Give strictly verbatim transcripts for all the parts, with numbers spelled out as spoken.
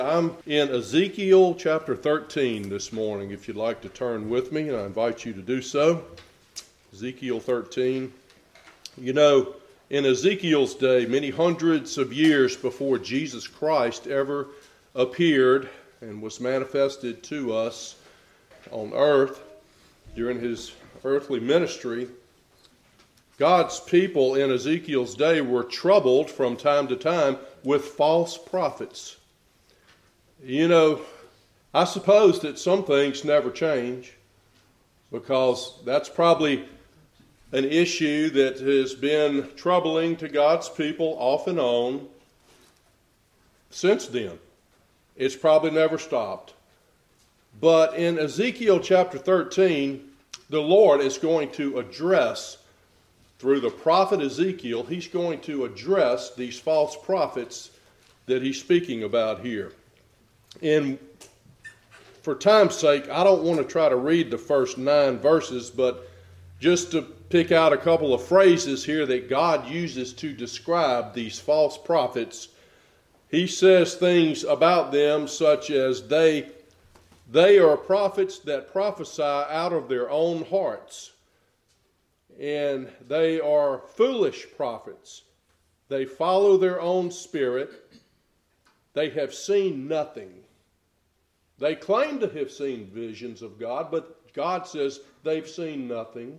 I'm in Ezekiel chapter thirteen this morning, if you'd like to turn with me, and I invite you to do so. Ezekiel thirteen. You know, in Ezekiel's day, many hundreds of years before Jesus Christ ever appeared and was manifested to us on earth during his earthly ministry, God's people in Ezekiel's day were troubled from time to time with false prophets. You know, I suppose that some things never change, because that's probably an issue that has been troubling to God's people off and on since then. It's probably never stopped. But in Ezekiel chapter thirteen, the Lord is going to address, through the prophet Ezekiel, he's going to address these false prophets that he's speaking about here. And for time's sake, I don't want to try to read the first nine verses, but just to pick out a couple of phrases here that God uses to describe these false prophets. He says things about them such as they, they are prophets that prophesy out of their own hearts. And they are foolish prophets. They follow their own spirit. They have seen nothing. They claim to have seen visions of God, but God says they've seen nothing.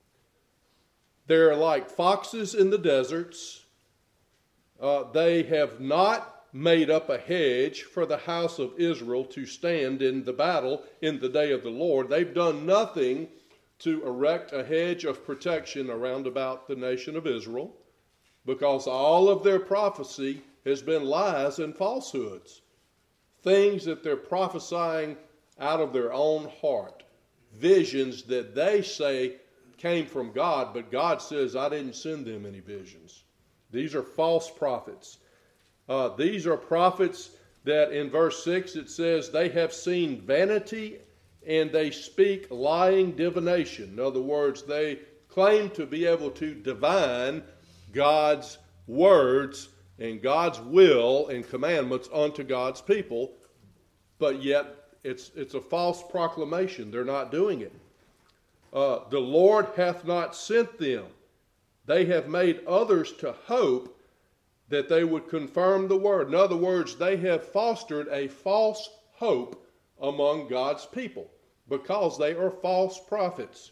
They're like foxes in the deserts. Uh, they have not made up a hedge for the house of Israel to stand in the battle in the day of the Lord. They've done nothing to erect a hedge of protection around about the nation of Israel, because all of their prophecy has been lies and falsehoods. Things that they're prophesying out of their own heart. Visions that they say came from God, but God says, I didn't send them any visions. These are false prophets. Uh, these are prophets that in verse six it says they have seen vanity and they speak lying divination. In other words, they claim to be able to divine God's words and God's will and commandments unto God's people, but yet it's it's a false proclamation. They're not doing it. Uh, the Lord hath not sent them. They have made others to hope that they would confirm the word. In other words, they have fostered a false hope among God's people because they are false prophets.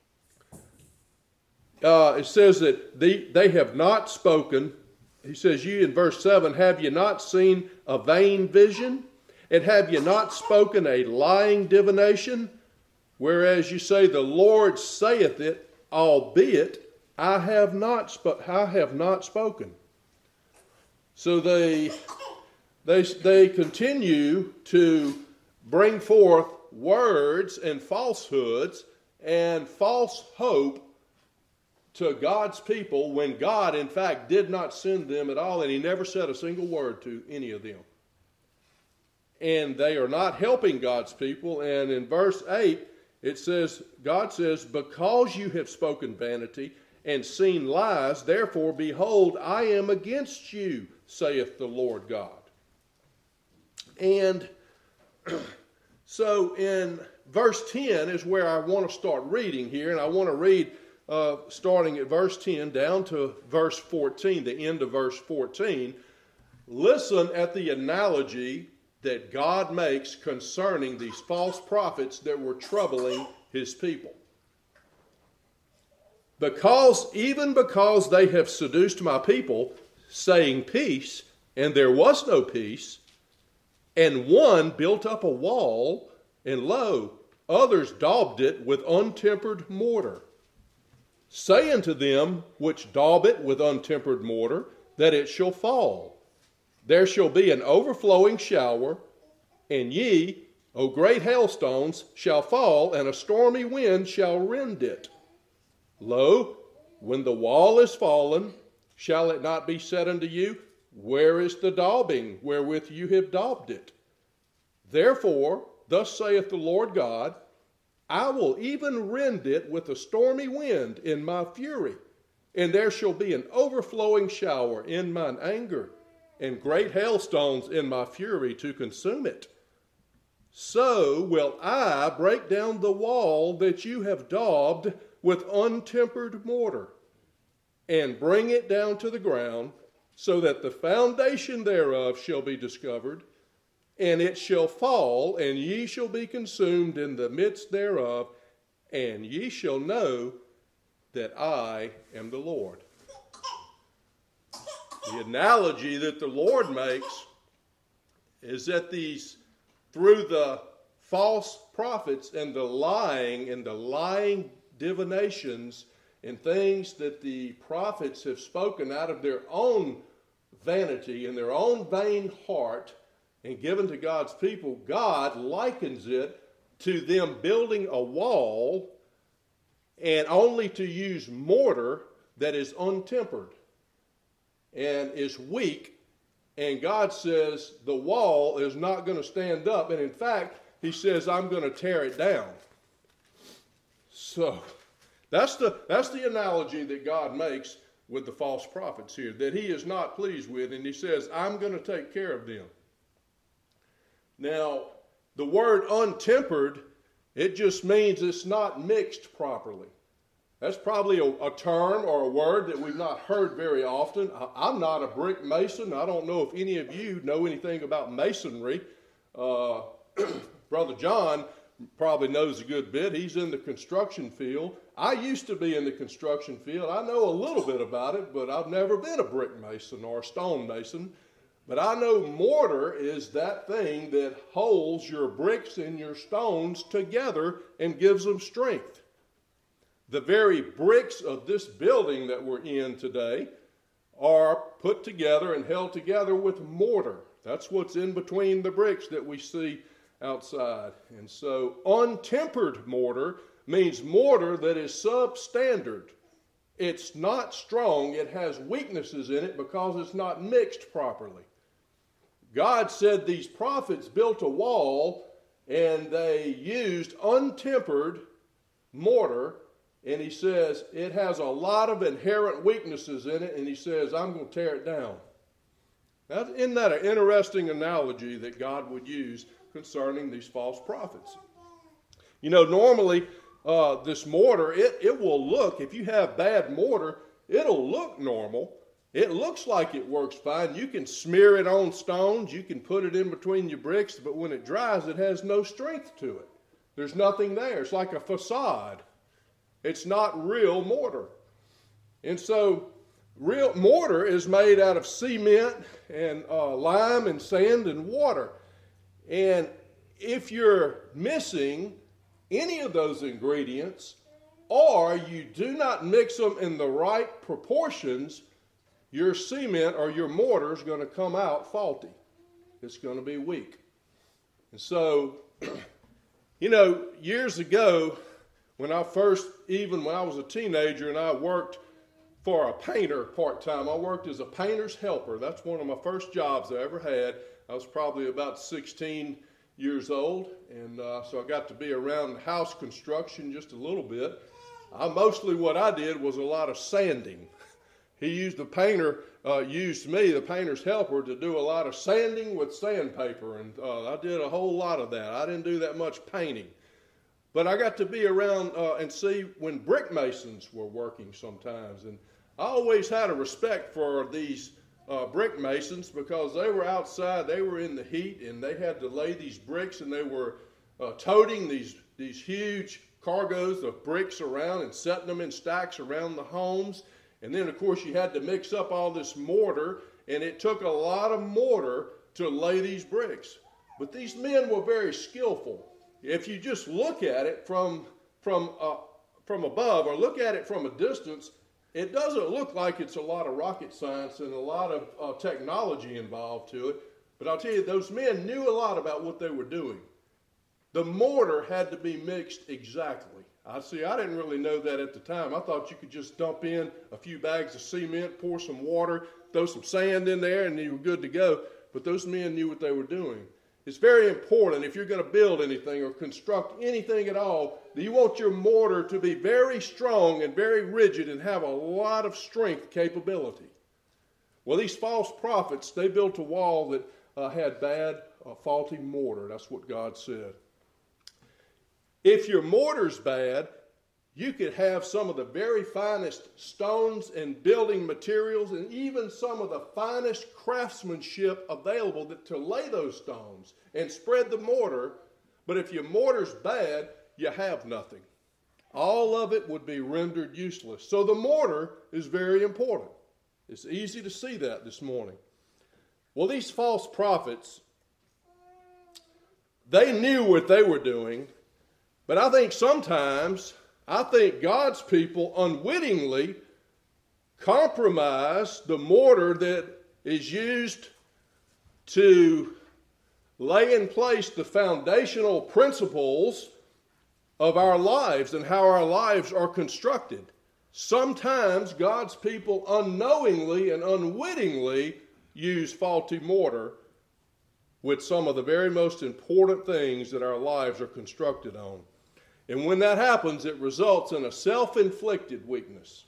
Uh, it says that they, they have not spoken. He says, you in verse seven, have you not seen a vain vision? And have you not spoken a lying divination? Whereas you say, the Lord saith it, albeit I have not, sp- I have not spoken. So they, they, they continue to bring forth words and falsehoods and false hope to God's people when God, in fact, did not send them at all, and he never said a single word to any of them. And they are not helping God's people. And in verse eight, it says, God says, because you have spoken vanity and seen lies, therefore, behold, I am against you, saith the Lord God. And so in verse ten is where I want to start reading here, and I want to read uh, starting at verse ten down to verse fourteen, the end of verse fourteen. Listen at the analogy that God makes concerning these false prophets that were troubling his people. Because, even because they have seduced my people, saying peace, and there was no peace, and one built up a wall, and lo, others daubed it with untempered mortar. Say unto them which daub it with untempered mortar, that it shall fall. There shall be an overflowing shower, and ye, O great hailstones, shall fall, and a stormy wind shall rend it. Lo, when the wall is fallen, shall it not be said unto you, where is the daubing wherewith you have daubed it? Therefore, thus saith the Lord God, I will even rend it with a stormy wind in my fury, and there shall be an overflowing shower in mine anger, and great hailstones in my fury to consume it. So will I break down the wall that you have daubed with untempered mortar, and bring it down to the ground, so that the foundation thereof shall be discovered, and it shall fall, and ye shall be consumed in the midst thereof, and ye shall know that I am the Lord. The analogy that the Lord makes is that these, through the false prophets and the lying and the lying divinations and things that the prophets have spoken out of their own vanity and their own vain heart and given to God's people, God likens it to them building a wall and only to use mortar that is untempered and is weak. And God says the wall is not going to stand up. And in fact, he says, I'm going to tear it down. So that's the, that's the analogy that God makes with the false prophets here, that he is not pleased with. And he says, I'm going to take care of them. Now, the word untempered, it just means it's not mixed properly. That's probably a, a term or a word that we've not heard very often. I, I'm not a brick mason. I don't know if any of you know anything about masonry. Uh, Brother John probably knows a good bit. He's in the construction field. I used to be in the construction field. I know a little bit about it, but I've never been a brick mason or a stone mason. But I know mortar is that thing that holds your bricks and your stones together and gives them strength. The very bricks of this building that we're in today are put together and held together with mortar. That's what's in between the bricks that we see outside. And so untempered mortar means mortar that is substandard. It's not strong. It has weaknesses in it because it's not mixed properly. God said these prophets built a wall and they used untempered mortar. And he says it has a lot of inherent weaknesses in it, and he says, I'm going to tear it down. Now, isn't that an interesting analogy that God would use concerning these false prophets? You know, normally uh, this mortar, it, it will look, if you have bad mortar, it'll look normal. It looks like it works fine. You can smear it on stones. You can put it in between your bricks, but when it dries, it has no strength to it. There's nothing there. It's like a facade. It's not real mortar. And so real mortar is made out of cement and uh, lime and sand and water. And if you're missing any of those ingredients, or you do not mix them in the right proportions, your cement or your mortar is going to come out faulty. It's going to be weak. And so, you know, years ago, when I first, even when I was a teenager and I worked for a painter part-time, I worked as a painter's helper. That's one of my first jobs I ever had. I was probably about sixteen years old, and uh, so I got to be around house construction just a little bit. I, mostly what I did was a lot of sanding. He used the painter, uh, used me, the painter's helper, to do a lot of sanding with sandpaper, and uh, I did a whole lot of that. I didn't do that much painting. But I got to be around uh, and see when brick masons were working sometimes. And I always had a respect for these uh, brick masons because they were outside, they were in the heat, and they had to lay these bricks, and they were uh, toting these, these huge cargoes of bricks around and setting them in stacks around the homes. And then, of course, you had to mix up all this mortar, and it took a lot of mortar to lay these bricks. But these men were very skillful. If you just look at it from, from, uh, from above or look at it from a distance, it doesn't look like it's a lot of rocket science and a lot of uh, technology involved to it. But I'll tell you, those men knew a lot about what they were doing. The mortar had to be mixed exactly. I see, I didn't really know that at the time. I thought you could just dump in a few bags of cement, pour some water, throw some sand in there, and you were good to go. But those men knew what they were doing. It's very important if you're going to build anything or construct anything at all, that you want your mortar to be very strong and very rigid and have a lot of strength capability. Well, these false prophets, they built a wall that uh, had bad, uh, faulty mortar. That's what God said. If your mortar's bad, you could have some of the very finest stones and building materials and even some of the finest craftsmanship available that, to lay those stones and spread the mortar. But if your mortar's bad, you have nothing. All of it would be rendered useless. So the mortar is very important. It's easy to see that this morning. Well, these false prophets, they knew what they were doing, but I think sometimes, I think God's people unwittingly compromise the mortar that is used to lay in place the foundational principles of our lives and how our lives are constructed. Sometimes God's people unknowingly and unwittingly use faulty mortar with some of the very most important things that our lives are constructed on. And when that happens, it results in a self-inflicted weakness.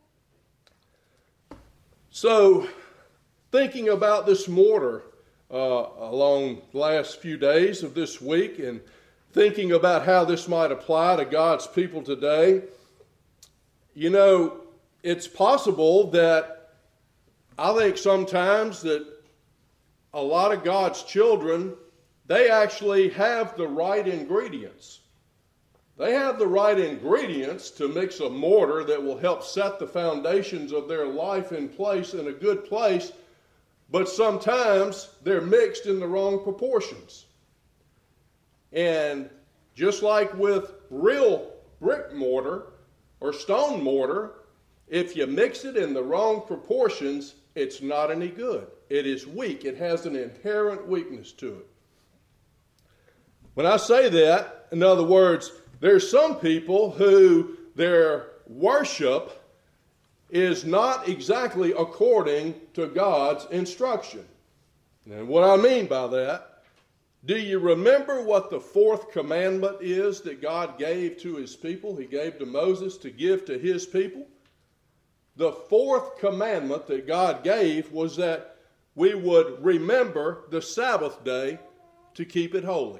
So, thinking about this mortar uh, along the last few days of this week and thinking about how this might apply to God's people today, you know, it's possible that I think sometimes that a lot of God's children, they actually have the right ingredients. They have the right ingredients to mix a mortar that will help set the foundations of their life in place, in a good place, but sometimes they're mixed in the wrong proportions. And just like with real brick mortar or stone mortar, if you mix it in the wrong proportions, it's not any good. It is weak. It has an inherent weakness to it. When I say that, in other words, there's some people who their worship is not exactly according to God's instruction. And what I mean by that, do you remember what the fourth commandment is that God gave to his people? He gave to Moses to give to his people. The fourth commandment that God gave was that we would remember the Sabbath day to keep it holy.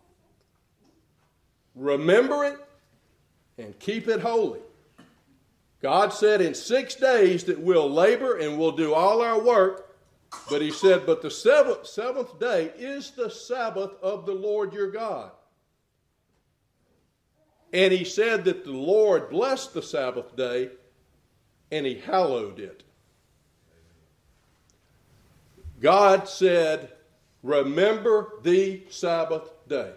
Remember it and keep it holy. God said in six days that we'll labor and we'll do all our work, but he said, but the seventh, seventh day is the Sabbath of the Lord your God. And he said that the Lord blessed the Sabbath day and he hallowed it. God said, remember the Sabbath day.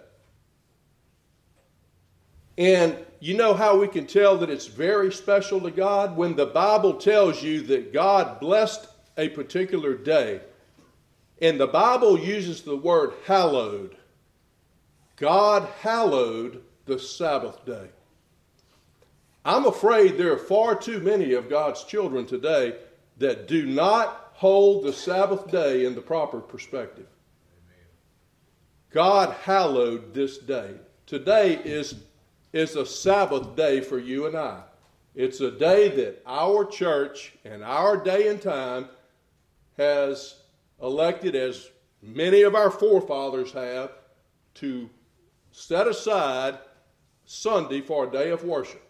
And you know how we can tell that it's very special to God? When the Bible tells you that God blessed a particular day, and the Bible uses the word hallowed. God hallowed the Sabbath day. I'm afraid there are far too many of God's children today that do not hold the Sabbath day in the proper perspective. Amen. God hallowed this day. Today is is a Sabbath day for you and I. It's a day that our church and our day and time has elected, as many of our forefathers have, to set aside Sunday for a day of worship.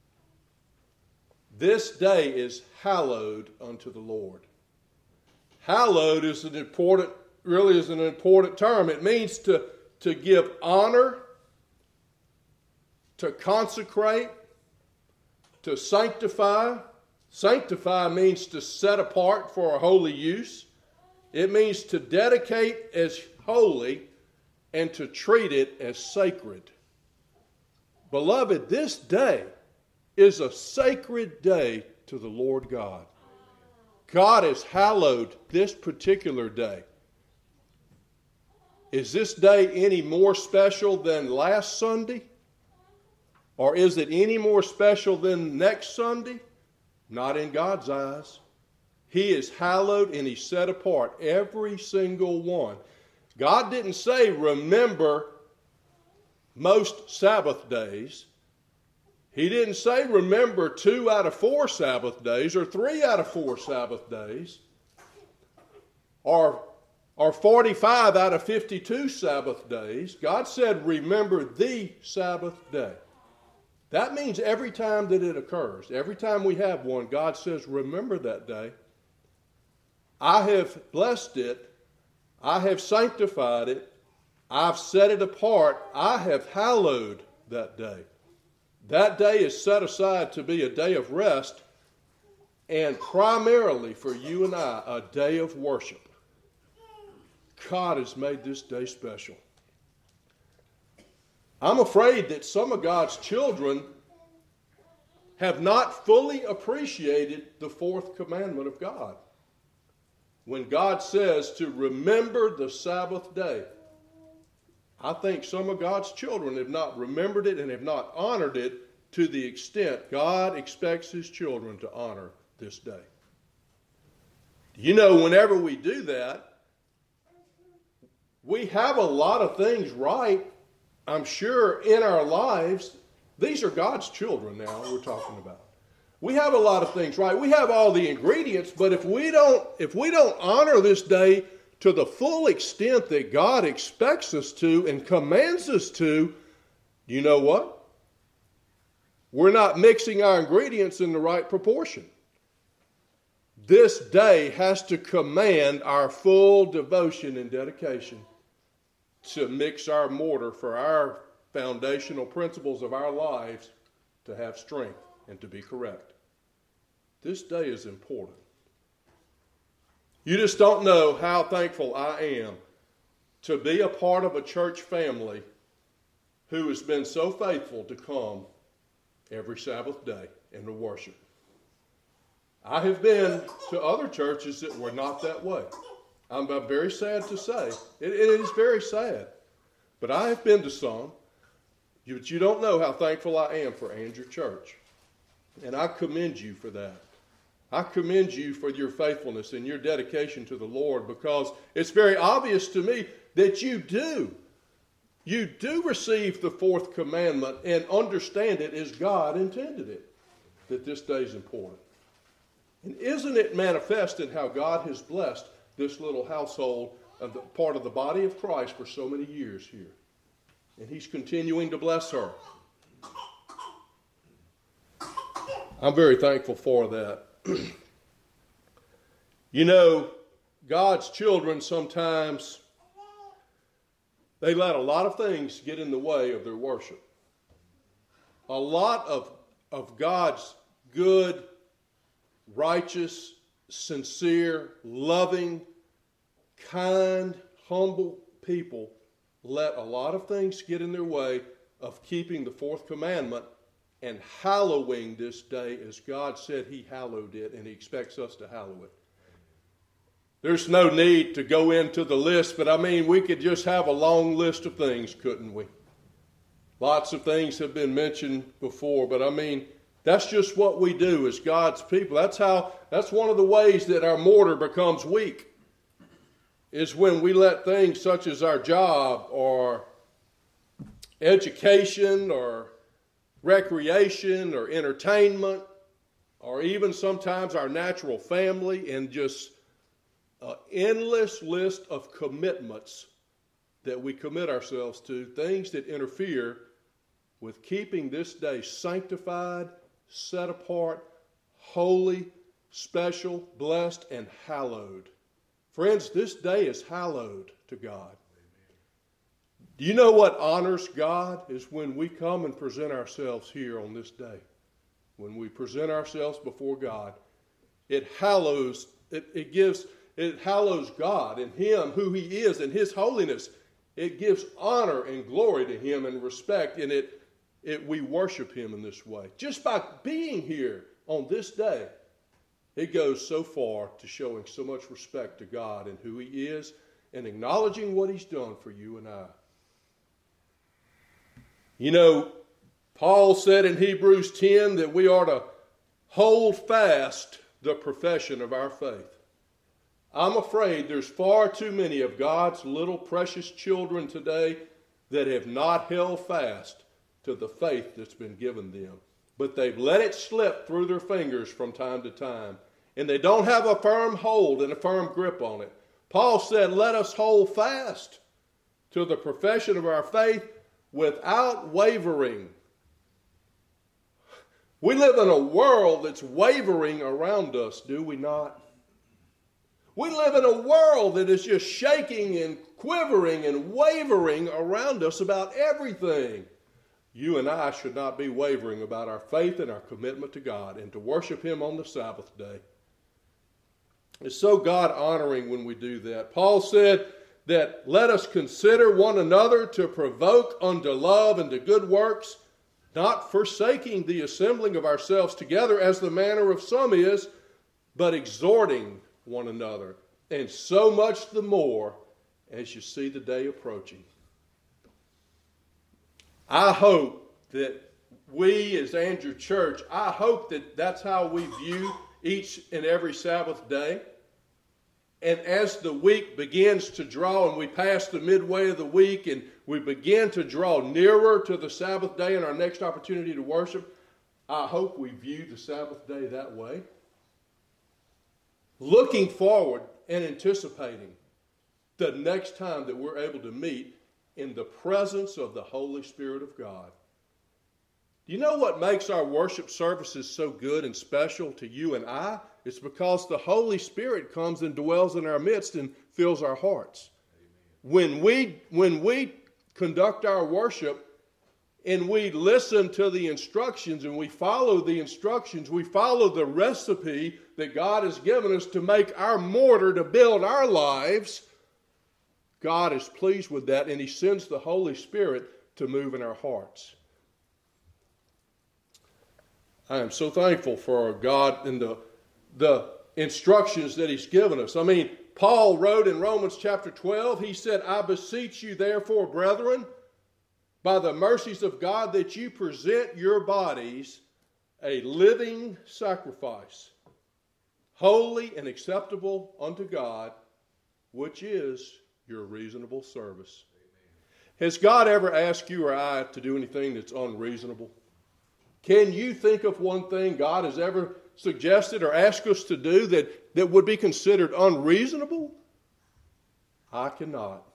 This day is hallowed unto the Lord. Hallowed is an important, really is an important term. It means to, to give honor, to consecrate, to sanctify. Sanctify means to set apart for a holy use. It means to dedicate as holy and to treat it as sacred. Beloved, this day is a sacred day to the Lord God. God has hallowed this particular day. Is this day any more special than last Sunday? Or is it any more special than next Sunday? Not in God's eyes. He is hallowed and he's set apart, every single one. God didn't say remember most Sabbath days. He didn't say remember two out of four Sabbath days or three out of four Sabbath days. or, or forty-five out of fifty-two Sabbath days, God said, remember the Sabbath day. That means every time that it occurs, every time we have one, God says, remember that day. I have blessed it. I have sanctified it. I've set it apart. I have hallowed that day. That day is set aside to be a day of rest, and primarily for you and I, a day of worship. God has made this day special. I'm afraid that some of God's children have not fully appreciated the fourth commandment of God. When God says to remember the Sabbath day, I think some of God's children have not remembered it and have not honored it to the extent God expects his children to honor this day. You know, whenever we do that, we have a lot of things right, I'm sure, in our lives. These are God's children now we're talking about. We have a lot of things right. We have all the ingredients, but if we don't, if we don't honor this day to the full extent that God expects us to and commands us to, you know what? We're not mixing our ingredients in the right proportion. This day has to command our full devotion and dedication to mix our mortar for our foundational principles of our lives to have strength and to be correct. This day is important. You just don't know how thankful I am to be a part of a church family who has been so faithful to come every Sabbath day and to worship. I have been to other churches that were not that way. I'm very sad to say. It, it is very sad. But I have been to some. You, but you don't know how thankful I am for Andrew Church. And I commend you for that. I commend you for your faithfulness and your dedication to the Lord, because it's very obvious to me that you do. You do receive the fourth commandment and understand it as God intended it, that this day is important. And isn't it manifest in how God has blessed this little household, of the, part of the body of Christ, for so many years here? And he's continuing to bless her. I'm very thankful for that. You know, God's children sometimes, they let a lot of things get in the way of their worship. A lot of, of God's good, righteous, sincere, loving, kind, humble people let a lot of things get in their way of keeping the fourth commandment and hallowing this day as God said he hallowed it, and he expects us to hallow it. There's no need to go into the list, but I mean, we could just have a long list of things, couldn't we? Lots of things have been mentioned before, but I mean, that's just what we do as God's people. That's how, that's one of the ways that our mortar becomes weak, is when we let things such as our job or education or recreation or entertainment, or even sometimes our natural family, and just an endless list of commitments that we commit ourselves to, things that interfere with keeping this day sanctified, set apart, holy, special, blessed, and hallowed. Friends, this day is hallowed to God. Do you know what honors God is when we come and present ourselves here on this day? When we present ourselves before God, it hallows, it, it gives, it hallows God and him, who he is, and his holiness. It gives honor and glory to him and respect, and it, it we worship him in this way. Just by being here on this day, it goes so far to showing so much respect to God and who he is, and acknowledging what he's done for you and I. You know, Paul said in Hebrews ten that we are to hold fast the profession of our faith. I'm afraid there's far too many of God's little precious children today that have not held fast to the faith that's been given them. But they've let it slip through their fingers from time to time. And they don't have a firm hold and a firm grip on it. Paul said, let us hold fast to the profession of our faith without wavering. We live in a world that's wavering around us, do we not? We live in a world that is just shaking and quivering and wavering around us about everything. You and I should not be wavering about our faith and our commitment to God and to worship Him on the Sabbath day. It's so God-honoring when we do that. Paul said that let us consider one another to provoke unto love and to good works, not forsaking the assembling of ourselves together as the manner of some is, but exhorting one another, and so much the more as you see the day approaching. I hope that we as Andrew Church, I hope that that's how we view each and every Sabbath day. And as the week begins to draw and we pass the midway of the week and we begin to draw nearer to the Sabbath day and our next opportunity to worship, I hope we view the Sabbath day that way. Looking forward and anticipating the next time that we're able to meet in the presence of the Holy Spirit of God. Do you know what makes our worship services so good and special to you and I? It's because the Holy Spirit comes and dwells in our midst and fills our hearts. Amen. When we, when we conduct our worship and we listen to the instructions and we follow the instructions, we follow the recipe that God has given us to make our mortar to build our lives, God is pleased with that, and He sends the Holy Spirit to move in our hearts. I am so thankful for God and the, the instructions that He's given us. I mean, Paul wrote in Romans chapter twelve, he said, I beseech you therefore, brethren, by the mercies of God, that you present your bodies a living sacrifice, holy and acceptable unto God, which is your reasonable service. Amen. Has God ever asked you or I to do anything that's unreasonable? Can you think of one thing God has ever suggested or asked us to do that, that would be considered unreasonable? I cannot.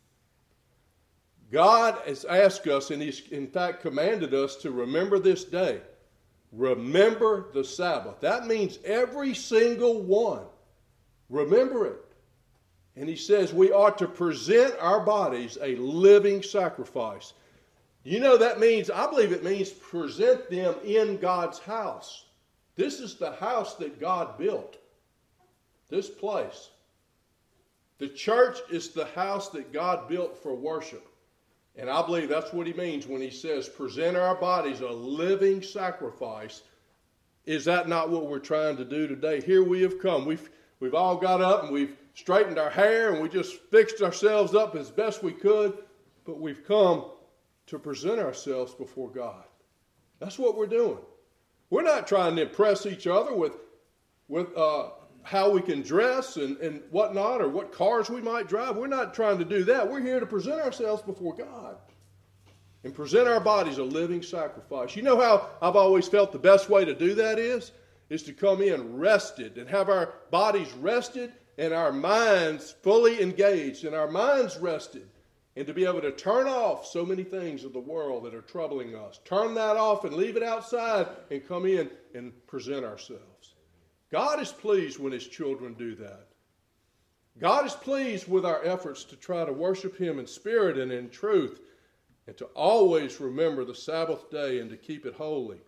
God has asked us, and He's in fact commanded us to remember this day. Remember the Sabbath. That means every single one. Remember it. And He says we ought to present our bodies a living sacrifice. You know, that means, I believe it means present them in God's house. This is the house that God built. This place. The church is the house that God built for worship. And I believe that's what He means when He says present our bodies a living sacrifice. Is that not what we're trying to do today? Here we have come. We've, we've all got up and we've straightened our hair and we just fixed ourselves up as best we could. But we've come to present ourselves before God. That's what we're doing. We're not trying to impress each other with, with uh, how we can dress and, and whatnot, or what cars we might drive. We're not trying to do that. We're here to present ourselves before God and present our bodies a living sacrifice. You know how I've always felt the best way to do that is? Is to come in rested and have our bodies rested and our minds fully engaged and our minds rested. And to be able to turn off so many things of the world that are troubling us. Turn that off and leave it outside and come in and present ourselves. God is pleased when His children do that. God is pleased with our efforts to try to worship Him in spirit and in truth, and to always remember the Sabbath day and to keep it holy.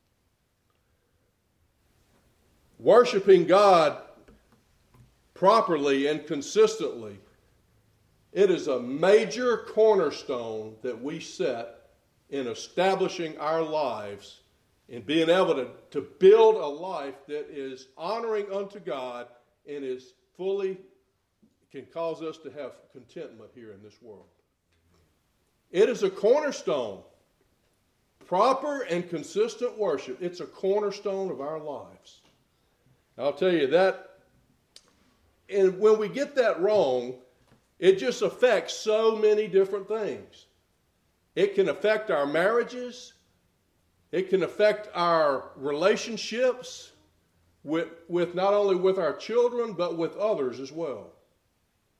Worshiping God properly and consistently, it is a major cornerstone that we set in establishing our lives, in being able to, to build a life that is honoring unto God and is fully, can cause us to have contentment here in this world. It is a cornerstone. Proper and consistent worship, it's a cornerstone of our lives. I'll tell you that, and when we get that wrong, it just affects so many different things. It can affect our marriages. It can affect our relationships with, with not only with our children, but with others as well.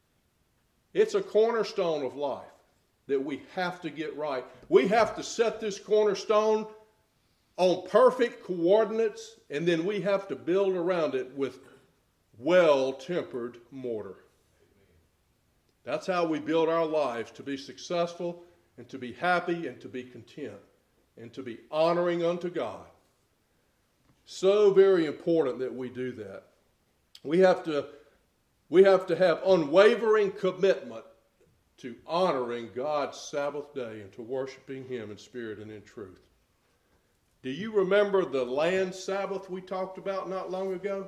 It's a cornerstone of life that we have to get right. We have to set this cornerstone on perfect coordinates, and then we have to build around it with well-tempered mortar. That's how we build our lives to be successful and to be happy and to be content and to be honoring unto God. So very important that we do that. We have to, we have to have unwavering commitment to honoring God's Sabbath day and to worshiping Him in spirit and in truth. Do you remember the land Sabbath we talked about not long ago?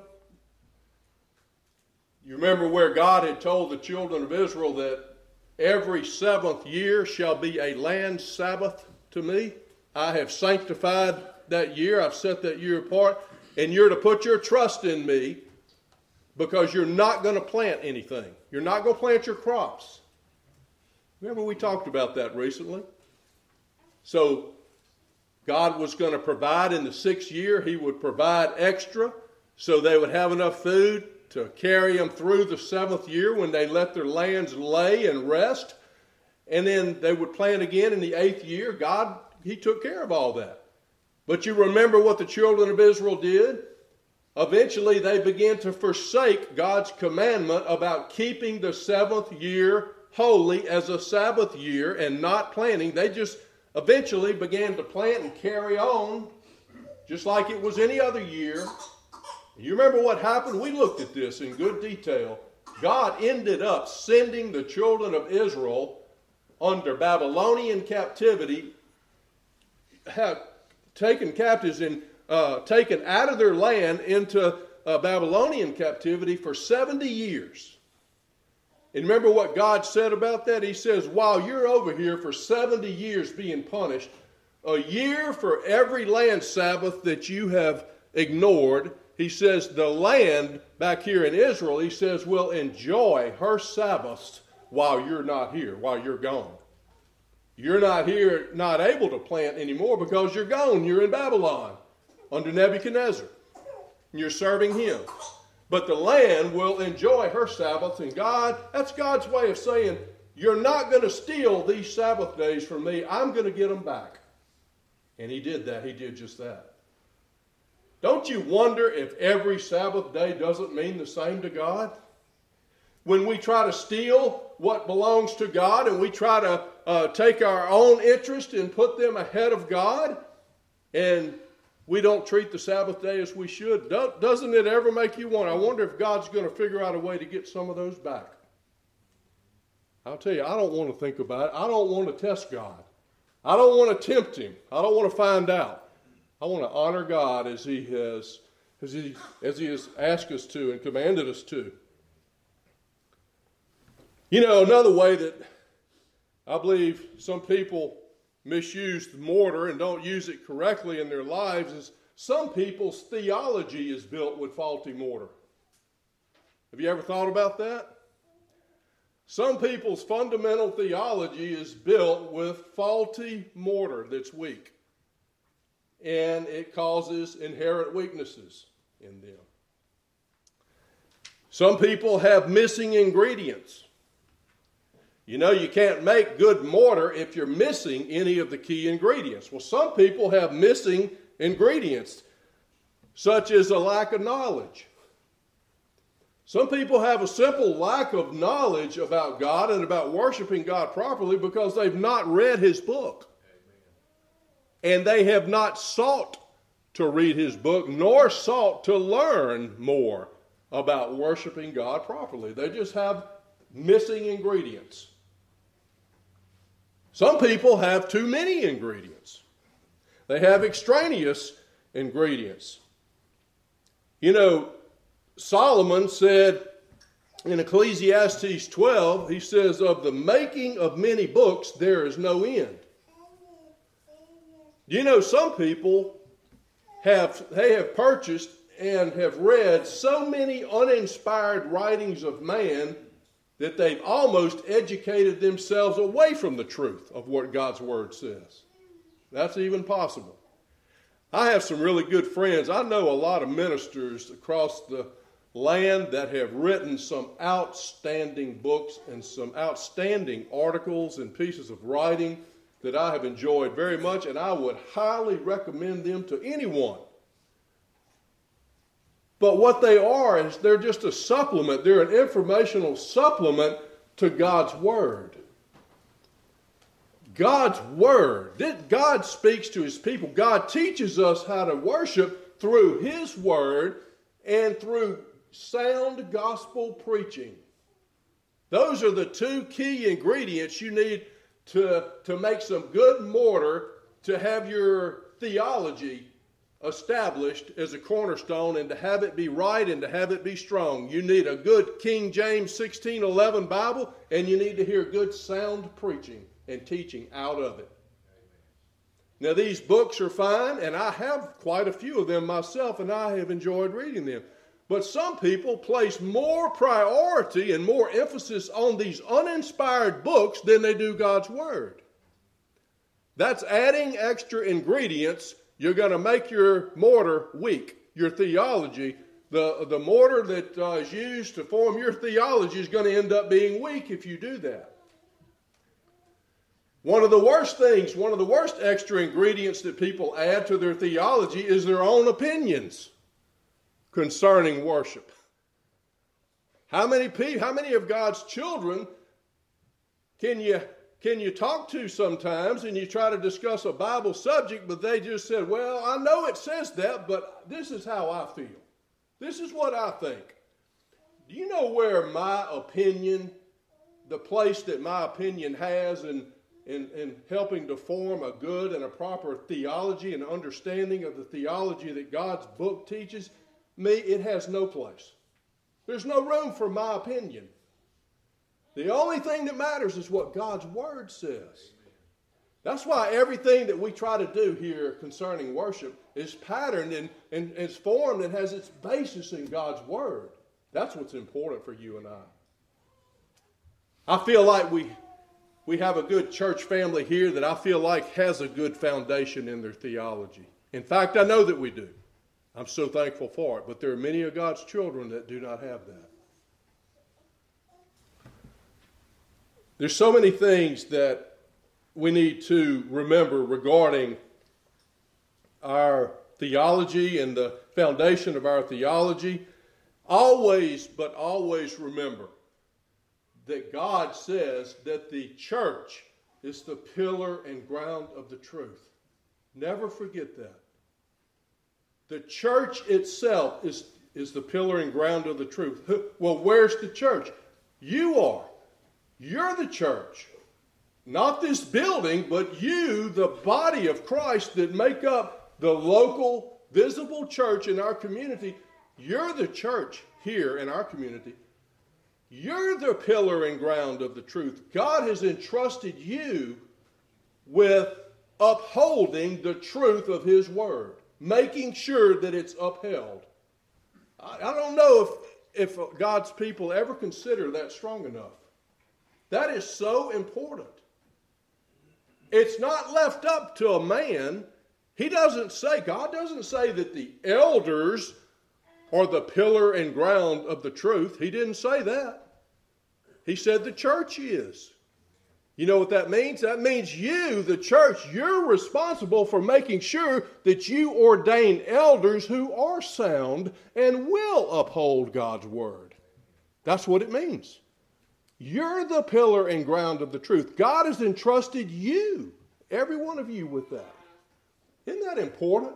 You remember where God had told the children of Israel that every seventh year shall be a land Sabbath to me? I have sanctified that year. I've set that year apart. And you're to put your trust in me because you're not going to plant anything. You're not going to plant your crops. Remember we talked about that recently? So God was going to provide in the sixth year. He would provide extra so they would have enough food to carry them through the seventh year when they let their lands lay and rest. And then they would plant again in the eighth year. God, He took care of all that. But you remember what the children of Israel did? Eventually they began to forsake God's commandment about keeping the seventh year holy as a Sabbath year and not planting. They just eventually began to plant and carry on just like it was any other year. You remember what happened? We looked at this in good detail. God ended up sending the children of Israel under Babylonian captivity, have taken captives and uh, taken out of their land into uh, Babylonian captivity for seventy years. And remember what God said about that? He says, while you're over here for seventy years being punished, a year for every land Sabbath that you have ignored, He says the land back here in Israel, He says, will enjoy her Sabbaths while you're not here, while you're gone. You're not here, not able to plant anymore because you're gone. You're in Babylon under Nebuchadnezzar. And you're serving him. But the land will enjoy her Sabbaths. And God, that's God's way of saying, you're not going to steal these Sabbath days from me. I'm going to get them back. And He did that. He did just that. Don't you wonder if every Sabbath day doesn't mean the same to God? When we try to steal what belongs to God and we try to uh, take our own interest and put them ahead of God, and we don't treat the Sabbath day as we should, doesn't it ever make you wonder? I wonder if God's going to figure out a way to get some of those back. I'll tell you, I don't want to think about it. I don't want to test God. I don't want to tempt Him. I don't want to find out. I want to honor God as He has, as He, as He has asked us to and commanded us to. You know, another way that I believe some people misuse the mortar and don't use it correctly in their lives is some people's theology is built with faulty mortar. Have you ever thought about that? Some people's fundamental theology is built with faulty mortar that's weak. And it causes inherent weaknesses in them. Some people have missing ingredients. You know, you can't make good mortar if you're missing any of the key ingredients. Well, some people have missing ingredients, such as a lack of knowledge. Some people have a simple lack of knowledge about God and about worshiping God properly because they've not read His book. And they have not sought to read His book, nor sought to learn more about worshiping God properly. They just have missing ingredients. Some people have too many ingredients. They have extraneous ingredients. You know, Solomon said in Ecclesiastes twelve, he says, of the making of many books, there is no end. You know, some people have, they have purchased and have read so many uninspired writings of man that they've almost educated themselves away from the truth of what God's Word says. That's even possible. I have some really good friends. I know a lot of ministers across the land that have written some outstanding books and some outstanding articles and pieces of writing that I have enjoyed very much, and I would highly recommend them to anyone. But what they are is they're just a supplement. They're an informational supplement to God's Word. God's Word. God speaks to His people. God teaches us how to worship through His Word and through sound gospel preaching. Those are the two key ingredients you need to, to make some good mortar to have your theology established as a cornerstone and to have it be right and to have it be strong. You need a good King James sixteen eleven Bible, and you need to hear good sound preaching and teaching out of it. Now, these books are fine, and I have quite a few of them myself, and I have enjoyed reading them. But some people place more priority and more emphasis on these uninspired books than they do God's Word. That's adding extra ingredients. You're going to make your mortar weak, your theology. The, the mortar that uh, is used to form your theology is going to end up being weak if you do that. One of the worst things, one of the worst extra ingredients that people add to their theology is their own opinions concerning worship. How many people, how many of God's children can you can you talk to sometimes and you try to discuss a Bible subject, but they just said, well, I know it says that, but this is how I feel. This is what I think. Do you know where my opinion, the place that my opinion has in, in, in helping to form a good and a proper theology and understanding of the theology that God's book teaches me? It has no place. There's no room for my opinion. The only thing that matters is what God's Word says. That's why everything that we try to do here concerning worship is patterned and, and is formed and has its basis in God's Word. That's what's important for you and I. I feel like we, we have a good church family here that I feel like has a good foundation in their theology. In fact, I know that we do. I'm so thankful for it. But there are many of God's children that do not have that. There's so many things that we need to remember regarding our theology and the foundation of our theology. Always, but always remember that God says that the church is the pillar and ground of the truth. Never forget that. The church itself is, is the pillar and ground of the truth. Well, where's the church? You are. You're the church. Not this building, but you, the body of Christ that make up the local, visible church in our community. You're the church here in our community. You're the pillar and ground of the truth. God has entrusted you with upholding the truth of His Word, making sure that it's upheld. I, I don't know if, if God's people ever consider that strong enough. That is so important. It's not left up to a man. He doesn't say, God doesn't say that the elders are the pillar and ground of the truth. He didn't say that. He said the church is. You know what that means? That means you, the church, you're responsible for making sure that you ordain elders who are sound and will uphold God's Word. That's what it means. You're the pillar and ground of the truth. God has entrusted you, every one of you, with that. Isn't that important?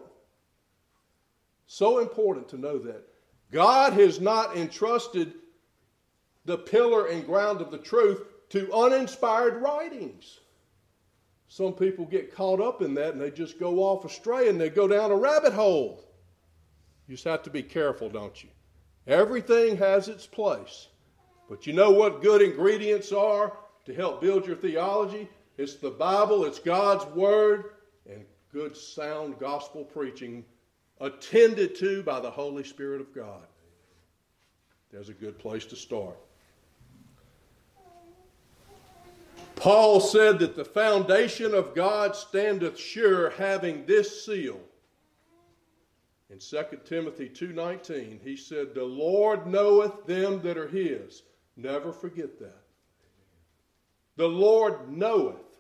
So important to know that. God has not entrusted the pillar and ground of the truth to uninspired writings. Some people get caught up in that and they just go off astray and they go down a rabbit hole. You just have to be careful, don't you? Everything has its place. But you know what good ingredients are to help build your theology? It's the Bible, it's God's Word, and good sound gospel preaching attended to by the Holy Spirit of God. There's a good place to start. Paul said that the foundation of God standeth sure, having this seal. In Second Timothy two nineteen, he said, the Lord knoweth them that are his. Never forget that. The Lord knoweth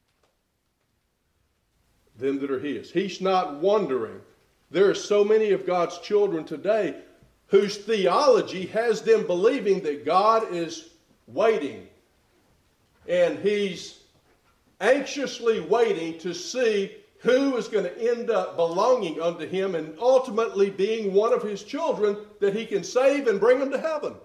them that are his. He's not wondering. There are so many of God's children today whose theology has them believing that God is waiting. And he's anxiously waiting to see who is going to end up belonging unto him and ultimately being one of his children that he can save and bring them to heaven.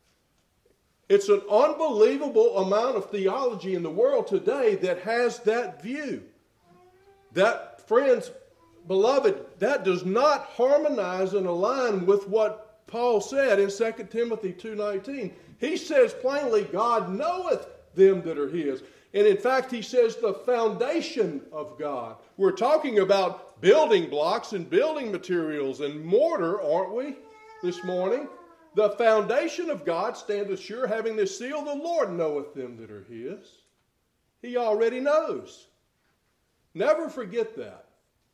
It's an unbelievable amount of theology in the world today that has that view. That, friends, beloved, that does not harmonize and align with what Paul said in Second Timothy two nineteen. He says plainly, God knoweth them that are his. And in fact, he says the foundation of God. We're talking about building blocks and building materials and mortar, aren't we, this morning? The foundation of God standeth sure, having this seal, the Lord knoweth them that are his. He already knows. Never forget that.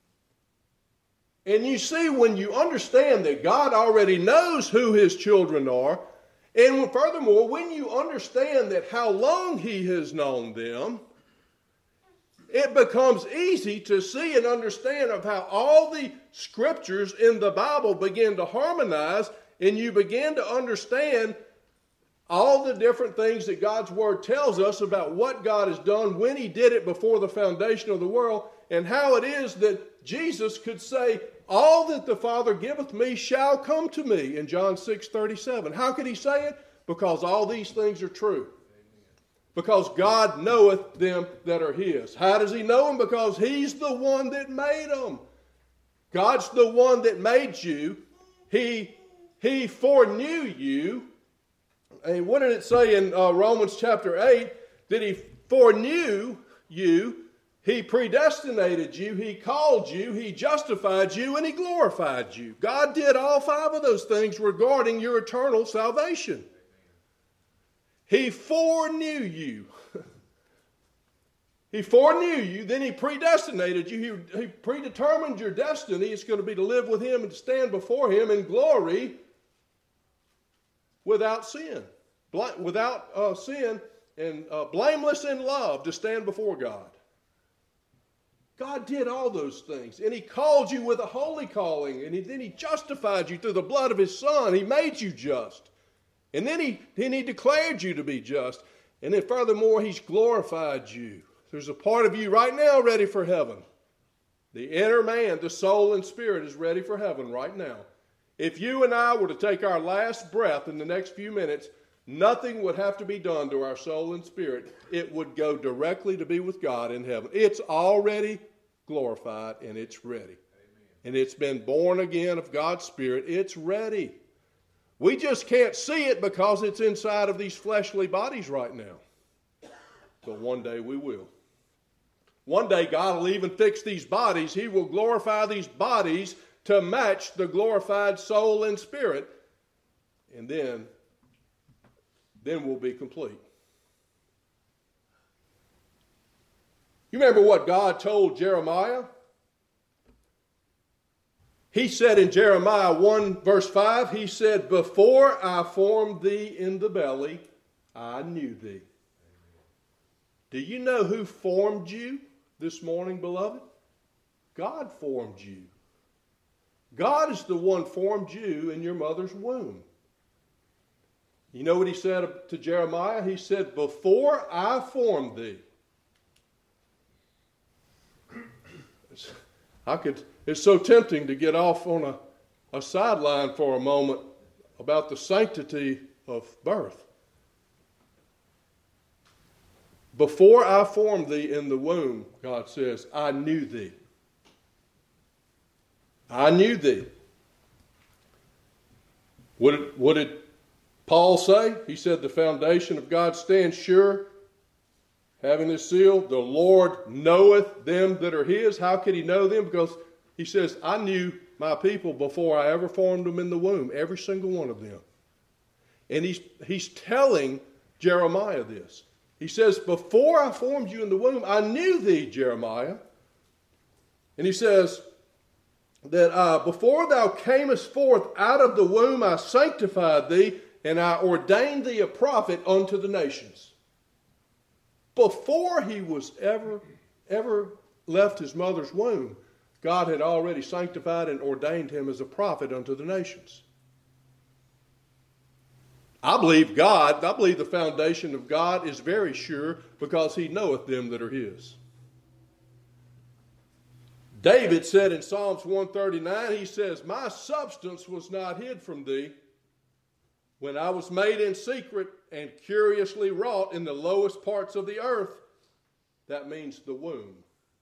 And you see, when you understand that God already knows who his children are, and furthermore, when you understand that how long he has known them, it becomes easy to see and understand of how all the scriptures in the Bible begin to harmonize, and you begin to understand all the different things that God's Word tells us about what God has done when he did it before the foundation of the world, and how it is that Jesus could say, all that the Father giveth me shall come to me in John six thirty-seven. How could he say it? Because all these things are true. Because God knoweth them that are his. How does he know them? Because he's the one that made them. God's the one that made you. He, he foreknew you. And what did it say in uh, Romans chapter eight? That he foreknew you. He predestinated you, he called you, he justified you, and he glorified you. God did all five of those things regarding your eternal salvation. He foreknew you. He foreknew you, then he predestinated you. He, he predetermined your destiny. It's going to be to live with him and to stand before him in glory without sin. Without uh, sin and uh, blameless in love to stand before God. God did all those things, and he called you with a holy calling, and he, then he justified you through the blood of his Son. He made you just, and then he, then he declared you to be just, and then furthermore, he's glorified you. There's a part of you right now ready for heaven. The inner man, the soul and spirit is ready for heaven right now. If you and I were to take our last breath in the next few minutes, nothing would have to be done to our soul and spirit. It would go directly to be with God in heaven. It's already glorified and it's ready. Amen. And it's been born again of God's Spirit. It's ready. We just can't see it because it's inside of these fleshly bodies right now. But one day we will. One day God will even fix these bodies. He will glorify these bodies to match the glorified soul and spirit. And then Then we'll be complete. You remember what God told Jeremiah? He said in Jeremiah one verse five, he said, before I formed thee in the belly, I knew thee. Do you know who formed you this morning, beloved? God formed you. God is the one formed you in your mother's womb. You know what he said to Jeremiah? He said, before I formed thee. I could, it's so tempting to get off on a, a sideline for a moment about the sanctity of birth. Before I formed thee in the womb, God says, I knew thee. I knew thee. What did, what did Paul say? He said the foundation of God stands sure, having this seal, the Lord knoweth them that are his. How could he know them? Because he says, I knew my people before I ever formed them in the womb, every single one of them. And he's, he's telling Jeremiah this. He says, before I formed you in the womb, I knew thee, Jeremiah. And he says, that uh, before thou camest forth out of the womb, I sanctified thee, and I ordained thee a prophet unto the nations. Before he was ever, ever left his mother's womb, God had already sanctified and ordained him as a prophet unto the nations. I believe God, I believe the foundation of God is very sure, because he knoweth them that are his. David said in Psalms one thirty-nine, he says, my substance was not hid from thee when I was made in secret and curiously wrought in the lowest parts of the earth. That means the womb.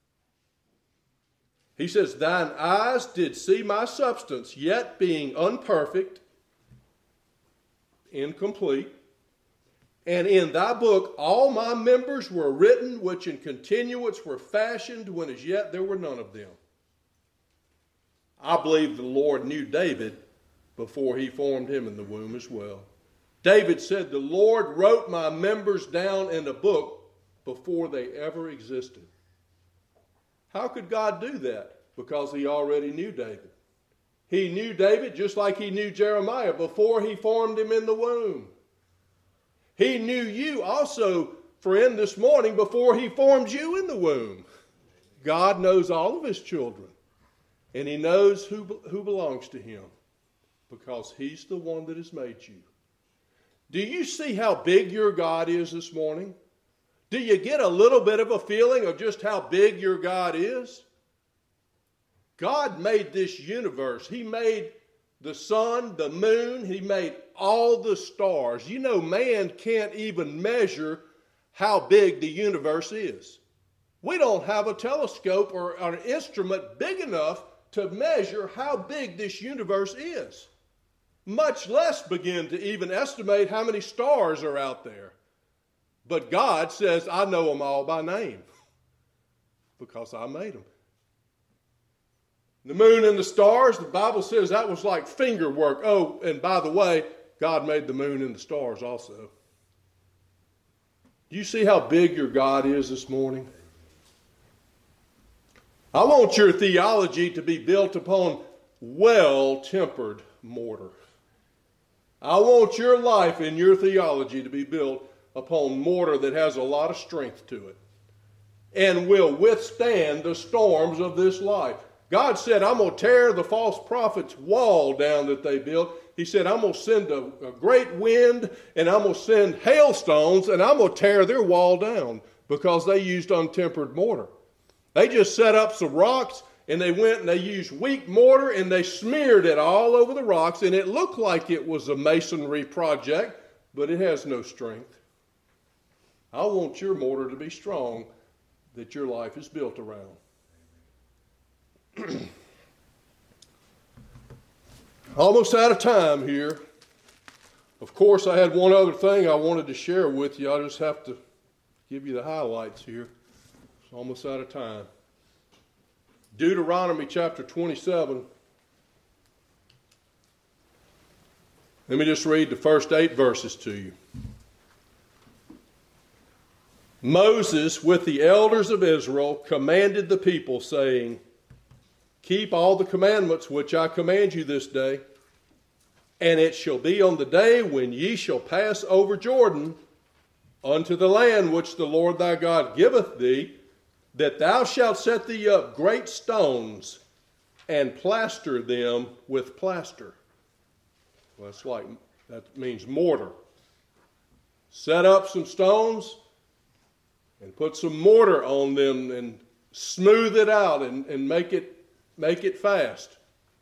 He says, thine eyes did see my substance, yet being unperfect, incomplete. And in thy book all my members were written, which in continuance were fashioned, when as yet there were none of them. I believe the Lord knew David before he formed him in the womb as well. David said, the Lord wrote my members down in a book before they ever existed. How could God do that? Because he already knew David. He knew David just like he knew Jeremiah before he formed him in the womb. He knew you also, friend, this morning before he formed you in the womb. God knows all of his children, and he knows who, who belongs to him, because he's the one that has made you. Do you see how big your God is this morning? Do you get a little bit of a feeling of just how big your God is? God made this universe. He made the sun, the moon. He made all the stars. You know, man can't even measure how big the universe is. We don't have a telescope or an instrument big enough to measure how big this universe is, much less begin to even estimate how many stars are out there. But God says, I know them all by name because I made them. The moon and the stars, the Bible says that was like finger work. Oh, and by the way, God made the moon and the stars also. Do you see how big your God is this morning? I want your theology to be built upon well-tempered mortar. I want your life and your theology to be built upon mortar that has a lot of strength to it and will withstand the storms of this life. God said, I'm going to tear the false prophet's wall down that they built. He said, I'm going to send a, a great wind, and I'm going to send hailstones, and I'm going to tear their wall down, because they used untempered mortar. They just set up some rocks, and they went and they used weak mortar, and they smeared it all over the rocks, and it looked like it was a masonry project, but it has no strength. I want your mortar to be strong that your life is built around. Almost out of time here. Of course, I had one other thing I wanted to share with you. I just have to give you the highlights here. It's almost out of time. Deuteronomy chapter twenty-seven. Let me just read the first eight verses to you. Moses, with the elders of Israel, commanded the people, saying, keep all the commandments which I command you this day, and it shall be on the day when ye shall pass over Jordan unto the land which the Lord thy God giveth thee, that thou shalt set thee up great stones and plaster them with plaster. Well, that's like, that means mortar. Set up some stones and put some mortar on them and smooth it out and, and make it make it fast.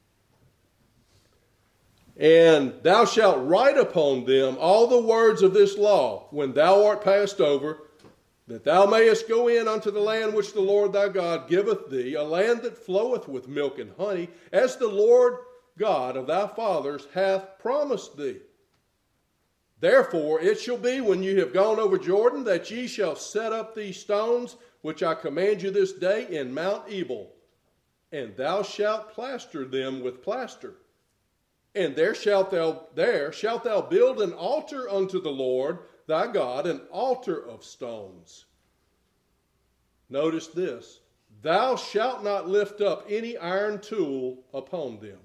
And thou shalt write upon them all the words of this law when thou art passed over, that thou mayest go in unto the land which the Lord thy God giveth thee, a land that floweth with milk and honey, as the Lord God of thy fathers hath promised thee. Therefore it shall be, when you have gone over Jordan, that ye shall set up these stones, which I command you this day, in Mount Ebal, and thou shalt plaster them with plaster. And there shalt thou there shalt thou build an altar unto the Lord thy God, an altar of stones. Notice this. thou shalt not lift up any iron tool upon them.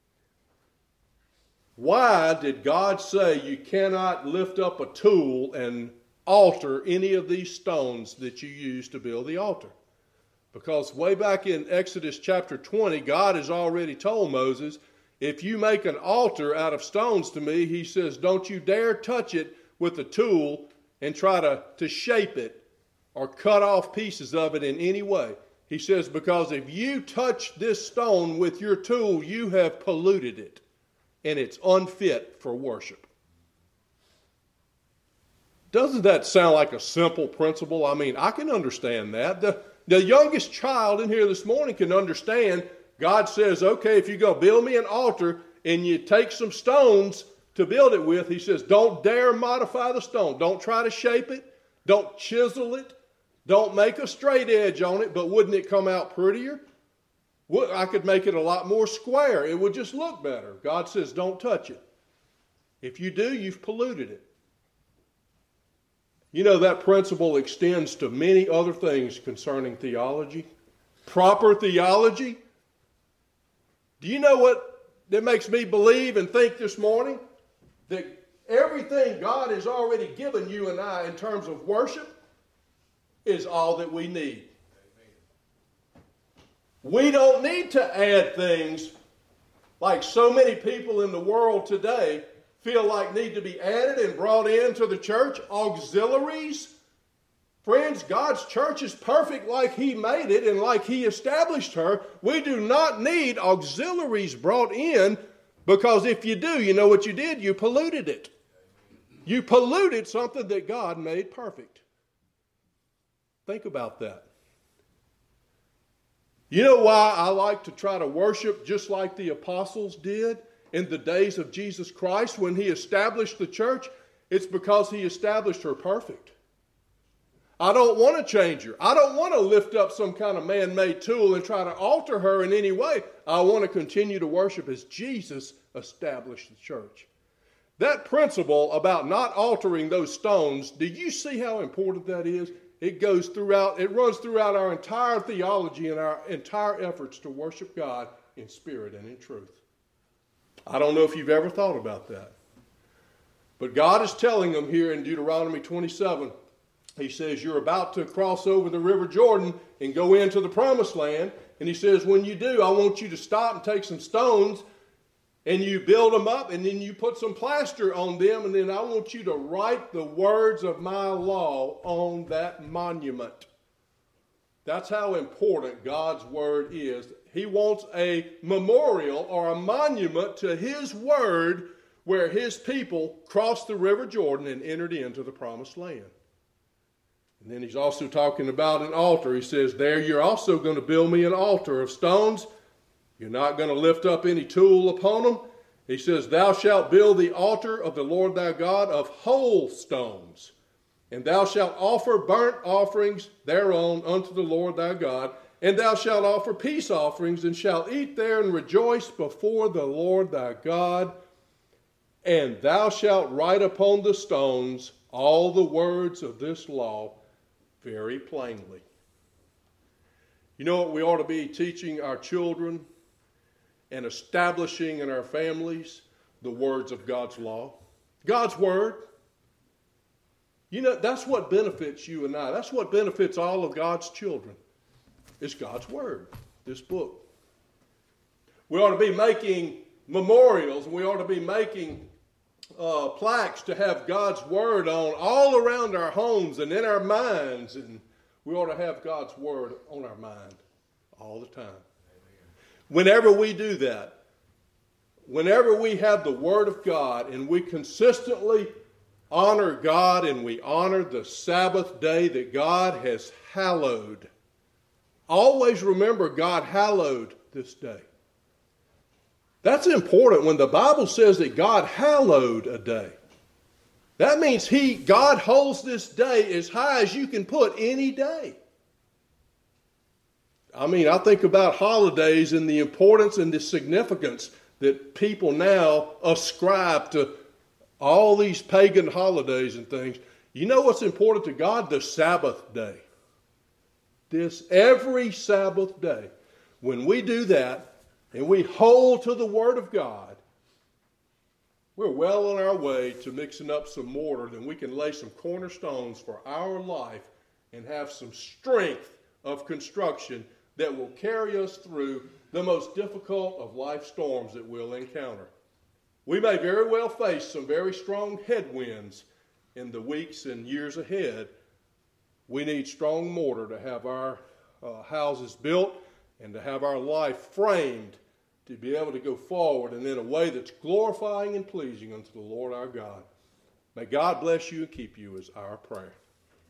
Why did God say you cannot lift up a tool and alter any of these stones that you use to build the altar? Because way back in Exodus chapter twenty, God has already told Moses, if you make an altar out of stones to me, he says, don't you dare touch it with a tool and try to, to shape it or cut off pieces of it in any way. He says, because if you touch this stone with your tool, you have polluted it, and it's unfit for worship. Doesn't that sound like a simple principle? I mean, I can understand that. The, the youngest child in here this morning can understand. God says, okay, if you're going to build me an altar and you take some stones to build it with, he says, don't dare modify the stone. Don't try to shape it. Don't chisel it. Don't make a straight edge on it, but wouldn't it come out prettier? I could make it a lot more square. It would just look better. God says, don't touch it. If you do, you've polluted it. You know, that principle extends to many other things concerning theology. Proper theology. Do you know what that makes me believe and think this morning? That everything God has already given you and I in terms of worship is all that we need. We don't need to add things like so many people in the world today feel like need to be added and brought into the church. Auxiliaries. Friends, God's church is perfect like He made it and like He established her. We do not need auxiliaries brought in, because if you do, you know what you did? You polluted it. You polluted something that God made perfect. Think about that. You know why I like to try to worship just like the apostles did in the days of Jesus Christ when He established the church? It's because He established her perfect. I don't want to change her. I don't want to lift up some kind of man-made tool and try to alter her in any way. I want to continue to worship as Jesus established the church. That principle about not altering those stones, do you see how important that is? It goes throughout, it runs throughout our entire theology and our entire efforts to worship God in spirit and in truth. I don't know if you've ever thought about that. But God is telling them here in Deuteronomy twenty-seven, He says, you're about to cross over the River Jordan and go into the Promised Land. And He says, when you do, I want you to stop and take some stones and you build them up, and then you put some plaster on them, and then I want you to write the words of my law on that monument. That's how important God's word is. He wants a memorial or a monument to His word where His people crossed the River Jordan and entered into the Promised Land. And then He's also talking about an altar. He says, there you're also going to build me an altar of stones. You're not going to lift up any tool upon them. He says, thou shalt build the altar of the Lord thy God of whole stones. And thou shalt offer burnt offerings thereon unto the Lord thy God. And thou shalt offer peace offerings, and shalt eat there and rejoice before the Lord thy God. And thou shalt write upon the stones all the words of this law very plainly. You know what we ought to be teaching our children and establishing in our families? The words of God's law. God's word. You know, that's what benefits you and I. That's what benefits all of God's children. It's God's word, this book. We ought to be making memorials. We ought to be making uh, plaques to have God's word on all around our homes and in our minds. And we ought to have God's word on our mind all the time. Whenever we do that, whenever we have the Word of God and we consistently honor God and we honor the Sabbath day that God has hallowed, always remember God hallowed this day. That's important when the Bible says that God hallowed a day. That means He, God holds this day as high as you can put any day. I mean, I think about holidays and the importance and the significance that people now ascribe to all these pagan holidays and things. You know what's important to God? The Sabbath day. this every Sabbath day. When we do that and we hold to the Word of God, we're well on our way to mixing up some mortar, then we can lay some cornerstones for our life and have some strength of construction that will carry us through the most difficult of life storms that we'll encounter. We may very well face some very strong headwinds in the weeks and years ahead. We need strong mortar to have our uh, houses built and to have our life framed to be able to go forward and in a way that's glorifying and pleasing unto the Lord our God. May God bless you and keep you is our prayer.